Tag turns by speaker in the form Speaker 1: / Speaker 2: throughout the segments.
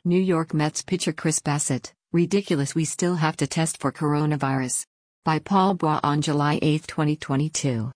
Speaker 1: New York Mets pitcher Chris Bassitt, ridiculous we still have to test for coronavirus. By Paul Bois on July 8, 2022.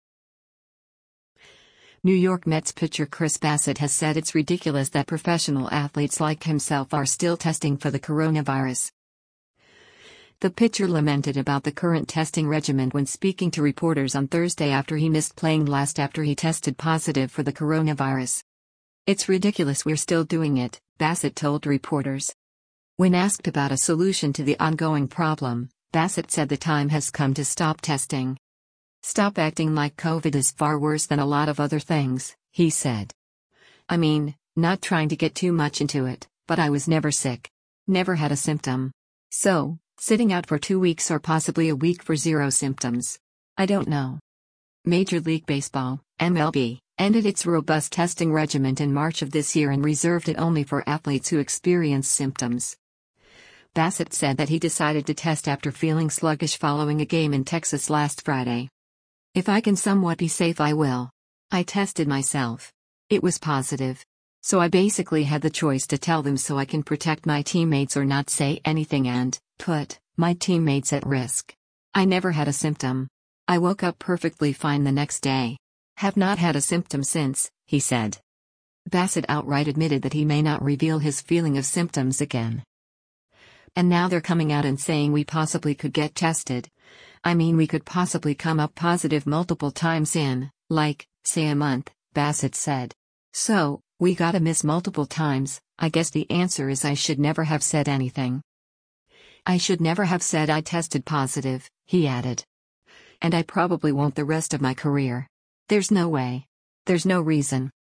Speaker 1: New York Mets pitcher Chris Bassitt has said it's ridiculous that professional athletes like himself are still testing for the coronavirus. The pitcher lamented about the current testing regimen when speaking to reporters on Thursday after he missed playing last after he tested positive for the coronavirus. "It's ridiculous we're still doing it," Bassitt told reporters. When asked about a solution to the ongoing problem, Bassitt said the time has come to stop testing. "Stop acting like COVID is far worse than a lot of other things," he said. "I mean, not trying to get too much into it, but I was never sick. Never had a symptom. So, sitting out for 2 weeks or possibly a week for zero symptoms. I don't know." Major League Baseball, MLB, ended its robust testing regimen in March of this year and reserved it only for athletes who experience symptoms. Bassitt said that he decided to test after feeling sluggish following a game in Texas last Friday. "If I can somewhat be safe, I will. I tested myself. It was positive. So I basically had the choice to tell them so I can protect my teammates or not say anything and put my teammates at risk. I never had a symptom. I woke up perfectly fine the next day. Have not had a symptom since," he said. Bassitt outright admitted that he may not reveal his feeling of symptoms again. "And now they're coming out and saying we possibly could get tested. I mean, we could possibly come up positive multiple times in, like, say a month," Bassitt said. "So, we gotta miss multiple times. I guess the answer is I should never have said anything. I should never have said I tested positive," he added. "And I probably won't the rest of my career. There's no way. There's no reason."